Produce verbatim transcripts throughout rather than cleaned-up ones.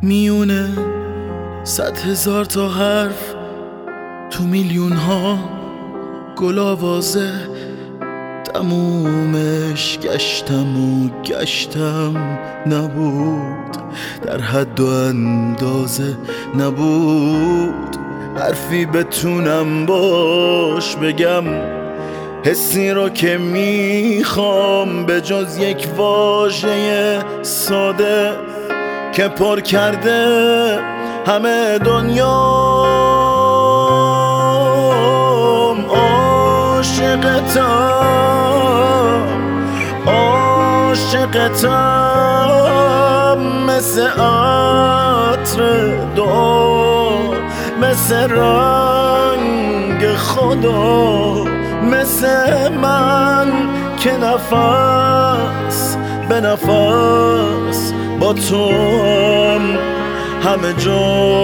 میونه صد هزار تا حرف تو میلیون ها گل آوازه، تمومش گشتم و گشتم نبود، در حد و اندازه نبود. حرفی بتونم باش بگم حسی رو که میخوام، به جز یک واژه ساده که پر کرده همه دنیام. عاشقتم عاشقتم مثل عطر دعا، مثل رنگ خدا، مثل من که نفس به نفس با تو هم همه جا.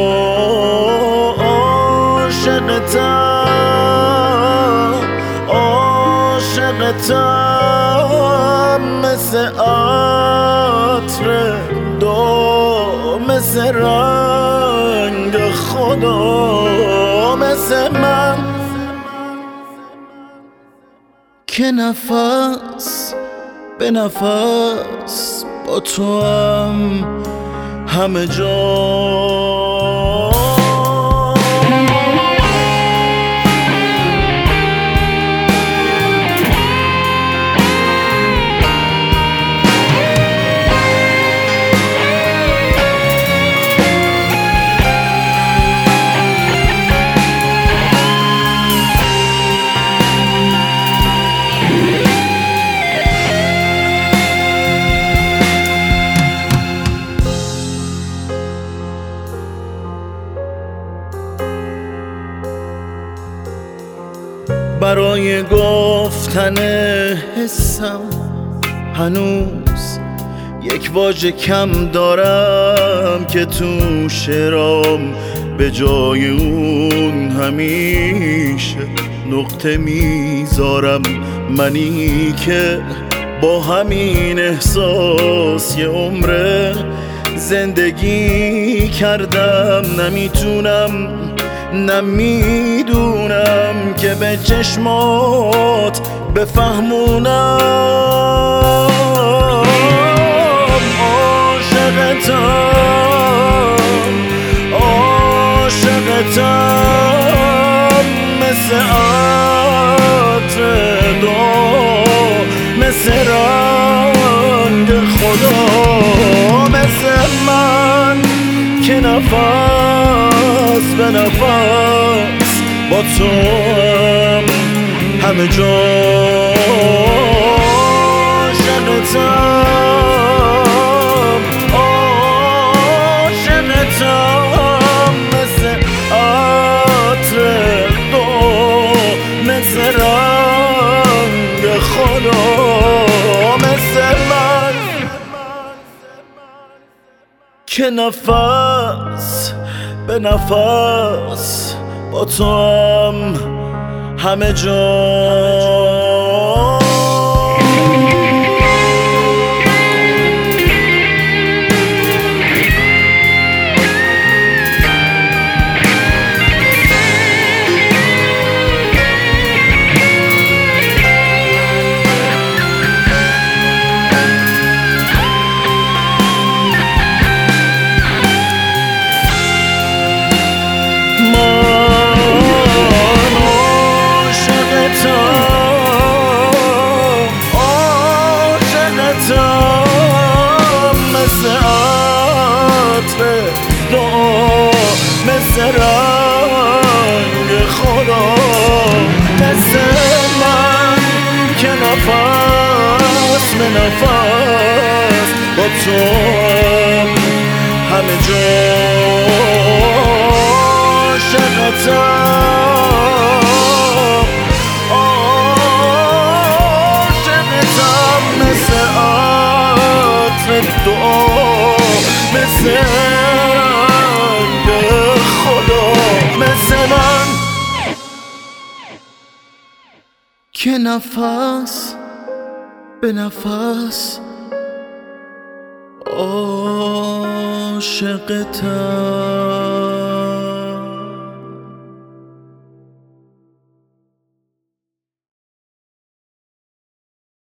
عاشقتم عاشقتم مثل عطر دو، مثل رنگ خدا، مثل من که نفس به نفس با تو هم همه جا. برای گفتن حسم هنوز یک واژه کم دارم که تو شعرام به جای اون همیشه نقطه میذارم. منی که با همین احساس یه عمره زندگی کردم، نمیتونم نمیدونم که به چشمات بفهمونم. عاشقتم عاشقتم مثل عطر دعا، مثل رنگ خدا، مثل من که نفس به نفس با تو هم همه جا. عاشقتم عاشقتم مثل عطر دو، مثل رنگ خدا، مثل من که نفس به نفس با تو هم همه جا. مثل عطر دعا، مثل رنگ خدا، مثل من که نفس به نفس با تو همه جا. عاشقتم عاشقتم مثل عطر دعا، مثل رنگ خدا، مثل من که نفس به نفس آه عاشقتم.